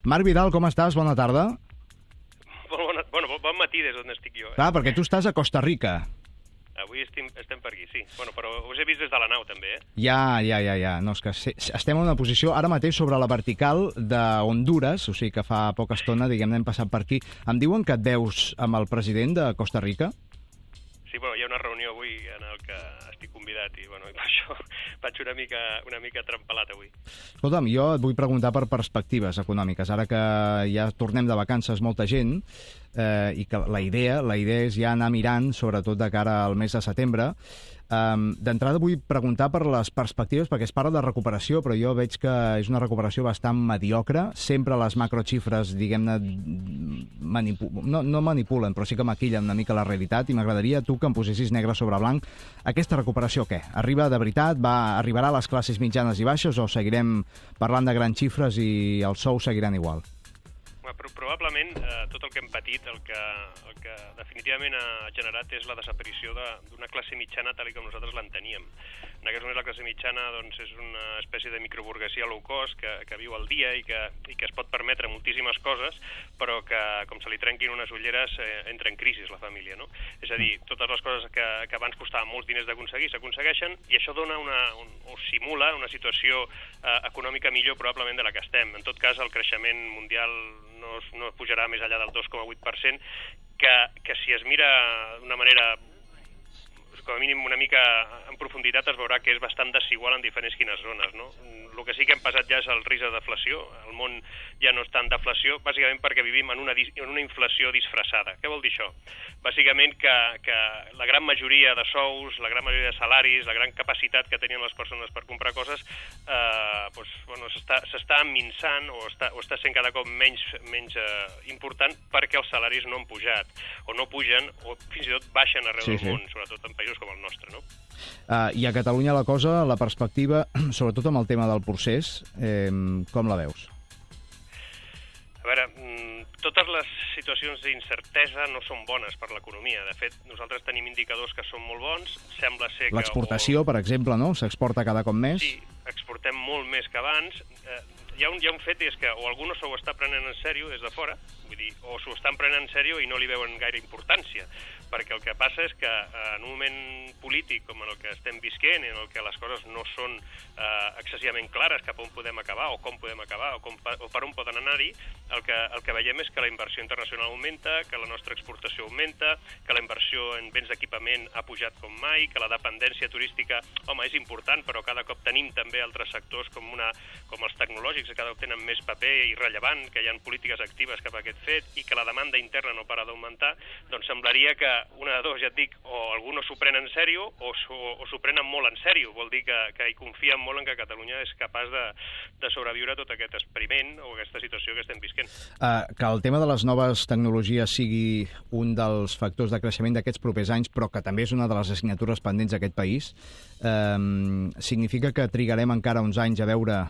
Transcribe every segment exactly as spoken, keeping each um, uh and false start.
Marc Vidal, com estàs? Bona tarda. Bona, bueno, bon matí des d'on estic jo. Eh? Clar, perquè tu estàs a Costa Rica. Avui estem, estem per aquí, sí. Bueno, però us he vist des de la nau, també, eh? Ja, ja, ja, ja. No, és que estem en una posició ara mateix sobre la vertical de Honduras, o sigui que fa poca estona, diguem-ne, hem passat per aquí. Em diuen que et veus amb el president de Costa Rica? Sí, bueno, hi ha una reunió avui en el que estic convidat i, bueno, i per això vaig una mica, una mica trempalat avui. Escolta'm, jo et vull preguntar per perspectives econòmiques. Ara que ja tornem de vacances molta gent, eh, i que la idea, la idea és ja anar mirant, sobretot de cara al mes de setembre. Um, D'entrada vull preguntar per les perspectives, perquè es parla de recuperació, però jo veig que és una recuperació bastant mediocre. Sempre les macroxifres, diguem-ne, manipu no, no manipulen, però sí que maquillen una mica la realitat, i m'agradaria tu que em posessis negre sobre blanc. Aquesta recuperació, què? Arriba de veritat? Va, arribarà a les classes mitjanes i baixes, o seguirem parlant de grans xifres i els sous seguiran igual? Però probablement eh, tot el que hem patit, el que, el que definitivament ha generat és la desaparició d'una classe mitjana tal com nosaltres l'enteníem. En aquest moment la classe mitjana doncs, és una espècie de microburguesia low cost que, que viu al dia i que, i que es pot permetre moltíssimes coses, però que com se li trenquin unes ulleres eh, entra en crisi la família, no? És a dir, totes les coses que, que abans costaven molts diners d'aconseguir s'aconsegueixen, i això dona una, un, o simula una situació eh, econòmica millor probablement de la que estem. En tot cas, el creixement mundial no, no pujarà més enllà del dos coma vuit per cent, que, que si es mira d'una manera, com a mínim una mica en profunditat, es veurà que és bastant desigual en diferents quines zones, no? El que sí que hem passat ja és el risc de deflació. El món ja no està en deflació, bàsicament perquè vivim en una, en una inflació disfressada. Què vol dir això? Bàsicament que, que la gran majoria de sous, la gran majoria de salaris, la gran capacitat que tenien les persones per comprar coses eh, doncs, bueno, s'està minçant o està, o està sent cada cop menys, menys eh, important perquè els salaris no han pujat, o no pugen, o fins i tot baixen arreu sí, del sí. món, sobretot en països com el nostre, no? Uh, I a Catalunya la cosa, la perspectiva, sobretot amb el tema del procés, eh, com la veus? A veure, totes les situacions d'incertesa no són bones per l'economia. De fet, nosaltres tenim indicadors que són molt bons. Sembla ser que... L'exportació, o... per exemple, no? S'exporta cada cop més? Sí, exportem molt més que abans. Eh, hi ha un, hi ha un fet, és que o algú no s'ho està prenent en sèrio des de fora, vull dir, o s'ho estan prenent en sèrio i no li veuen gaire importància, perquè el que passa és que eh, en un moment polític com en el que estem visquent, en el que les coses no són eh, excessivament clares cap on podem acabar, o com podem acabar, o, com, o per on poden anar-hi, el que, el que veiem és que la inversió internacional augmenta, que la nostra exportació augmenta, que la inversió en béns d'equipament ha pujat com mai, que la dependència turística, home, és important, però cada cop tenim també altres sectors com, una, com els tecnològics, que cada cop tenen més paper i rellevant, que hi ha polítiques actives cap a aquest fet, i que la demanda interna no para d'augmentar, doncs semblaria que una de dos, ja et dic, o algú no s'ho pren en sèrio o s'ho prenen molt en sèrio. Vol dir que, que hi confien molt en que Catalunya és capaç de, de sobreviure tot aquest experiment o aquesta situació que estem visquent. Uh, que el tema de les noves tecnologies sigui un dels factors de creixement d'aquests propers anys, però que també és una de les assignatures pendents d'aquest país, um, significa que trigarem encara uns anys a veure,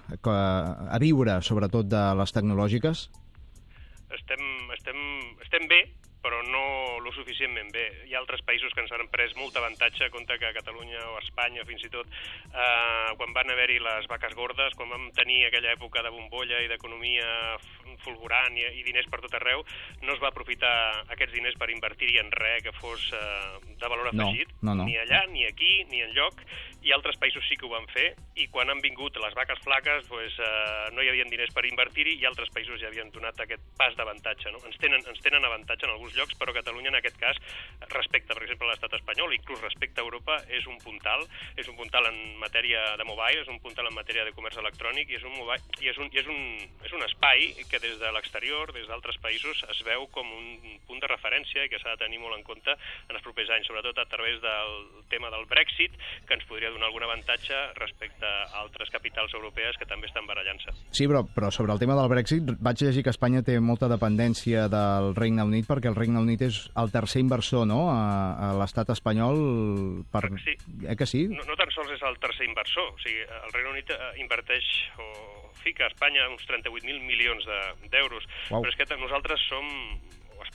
a viure sobretot de les tecnològiques? Estem, estem, estem bé, però no lo suficientment bé. Hi ha altres països que ens han pres molt avantatge a compte que a Catalunya o a Espanya, fins i tot, eh, quan van haver-hi les vaques gordes, quan vam tenir aquella època de bombolla i d'economia fulgurant i, i diners per tot arreu, no es va aprofitar aquests diners per invertir-hi en res que fos eh, de valor afegit, no, no, no. ni allà, ni aquí, ni enlloc, i altres països sí que ho van fer, i quan han vingut les vaques flaques, pues, eh, no hi havia diners per invertir-hi, i altres països ja havien donat aquest pas d'avantatge, no? Ens tenen, ens tenen avantatge en alguns llocs, però Catalunya en aquest cas, respecte, per exemple, a l'estat espanyol, inclús respecte a Europa, és un puntal, és un puntal en matèria de mobile, és un puntal en matèria de comerç electrònic, i és un, mobile, i és un, i és un, és un espai que des de l'exterior, des d'altres països, es veu com un punt de referència i que s'ha de tenir molt en compte en els propers anys, sobretot a través del tema del Brexit, que ens podria donar algun avantatge respecte a altres capitals europees que també estan barallant-se. Sí, però, però sobre el tema del Brexit, vaig llegir que Espanya té molta dependència del Regne Unit, perquè el Regne Unit és el tercer inversor, no?, a, a l'estat espanyol. Per... Sí. Eh que sí? No, no tan sols és el tercer inversor, o sigui, el Regne Unit inverteix o fica a Espanya uns trenta-vuit mil milions d'euros, de, wow. Però és que nosaltres som...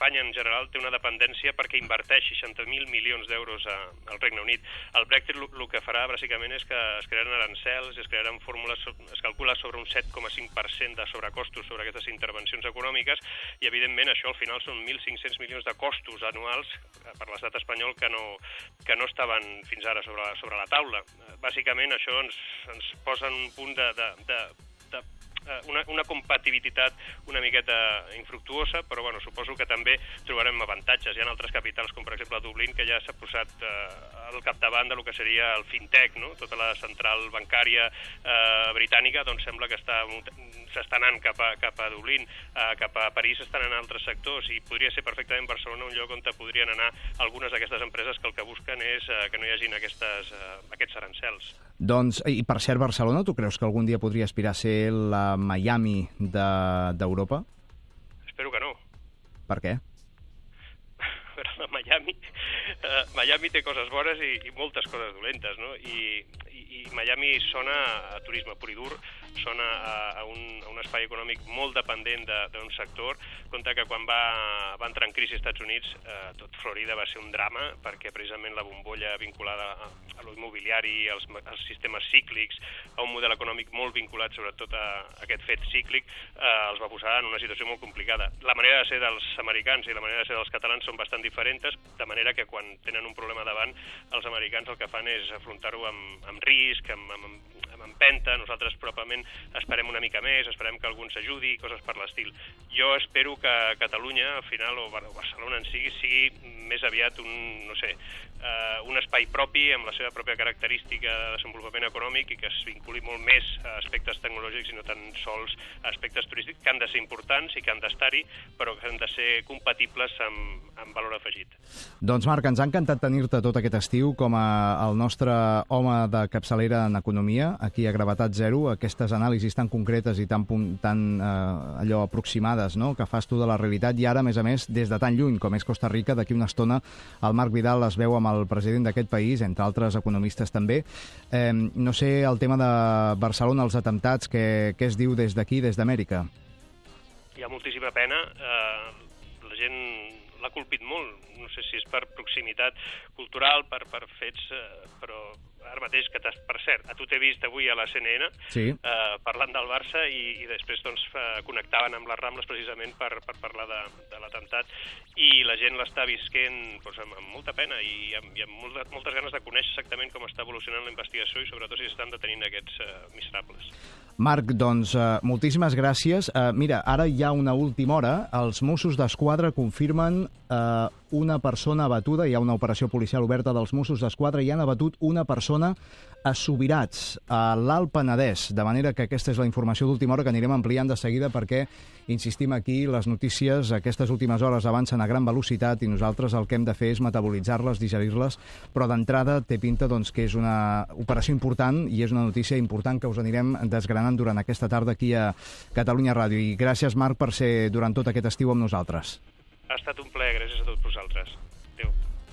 Espanya en general té una dependència perquè inverteix seixanta mil milions d'euros al Regne Unit. El Brexit el que farà bàsicament és que es crearan arancels, es crearan fórmules, es calcula sobre un set coma cinc per cent de sobrecostos sobre aquestes intervencions econòmiques i evidentment això al final són mil cinc-cents milions de costos anuals per l'estat espanyol que no, que no estaven fins ara sobre, sobre la taula. Bàsicament això ens, ens posa en un punt de, de, de, de Una, una compatibilitat una miqueta infructuosa, però bueno, suposo que també trobarem avantatges. Hi ha altres capitals, com per exemple Dublín, que ja s'ha posat eh, al capdavant de lo que seria el fintech, no? Tota la central bancària eh, britànica, doncs sembla que està s'està anant cap a, cap a Dublín, eh, cap a París estan anant altres sectors, i podria ser perfectament Barcelona un lloc on podrien anar algunes d'aquestes empreses que el que busquen és eh, que no hi hagin aquestes, eh, aquests arancels. Doncs, i per cert, Barcelona, tu creus que algun dia podria aspirar a ser la Miami d'Europa? De, Espero que no. Per què? Però Miami, uh, Miami té coses bones i, i moltes coses dolentes, no? I, i, i Miami sona a turisme pur i dur, sona a, a, un, a un espai econòmic molt dependent d'un sector, compte que quan va, va entrar en crisi als Estats Units, eh, tot Florida va ser un drama, perquè precisament la bombolla vinculada a, a l'immobiliari, als, als sistemes cíclics, a un model econòmic molt vinculat sobretot a, a aquest fet cíclic, eh, els va posar en una situació molt complicada. La manera de ser dels americans i la manera de ser dels catalans són bastant diferents, de manera que quan tenen un problema davant, els americans el que fan és afrontar-ho amb, amb risc, amb, amb, amb empenta. Nosaltres probablement esperem una mica més, esperem que algú ens ajudi, coses per l'estil. Jo espero que Catalunya, al final, o Barcelona en sigui, sigui més aviat un, no sé, eh, un espai propi, amb la seva pròpia característica de desenvolupament econòmic i que es vinculi molt més a aspectes tecnològics i no tan sols a aspectes turístics, que han de ser importants i que han d'estar-hi, però que han de ser compatibles amb, amb valor afegit. Doncs Marc, ens ha encantat tenir-te tot aquest estiu com a el nostre home de capçalera en economia, aquí a Gravetat Zero, aquestes anàlisis tan concretes i tan, tan eh, allò aproximades, no?, que fas tu de la realitat, i ara, a més a més, des de tan lluny com és Costa Rica, d'aquí una estona el Marc Vidal es veu amb el president d'aquest país, entre altres economistes també. Eh, no sé, el tema de Barcelona, els atemptats, què, què es diu des d'aquí, des d'Amèrica? Hi ha moltíssima pena. Eh, la gent l'ha colpit molt. No sé si és per proximitat cultural, per, per fets, eh, però ara mateix, que per cert, a tu t'he vist avui a la C N N, sí, eh, parlant del Barça, i, i després doncs, connectaven amb les Rambles precisament per, per parlar de, de l'atemptat, i la gent l'està visquent doncs, amb, amb molta pena i amb, i amb molta, moltes ganes de conèixer exactament com està evolucionant la investigació i sobretot si estan detenint aquests eh, miserables. Marc, doncs, uh, moltíssimes gràcies. Uh, mira, ara hi ha una última hora. Els Mossos d'Esquadra confirmen uh, una persona abatuda. Hi ha una operació policial oberta dels Mossos d'Esquadra i han abatut una persona a Subirats, a l'Alt Penedès. De manera que aquesta és la informació d'última hora que anirem ampliant de seguida perquè, insistim aquí, les notícies aquestes últimes hores avancen a gran velocitat i nosaltres el que hem de fer és metabolitzar-les, digerir-les, però d'entrada té pinta doncs, que és una operació important i és una notícia important que us anirem desgranant durant aquesta tarda aquí a Catalunya Ràdio. I gràcies, Marc, per ser durant tot aquest estiu amb nosaltres. Ha estat un plaer, gràcies a tots vosaltres.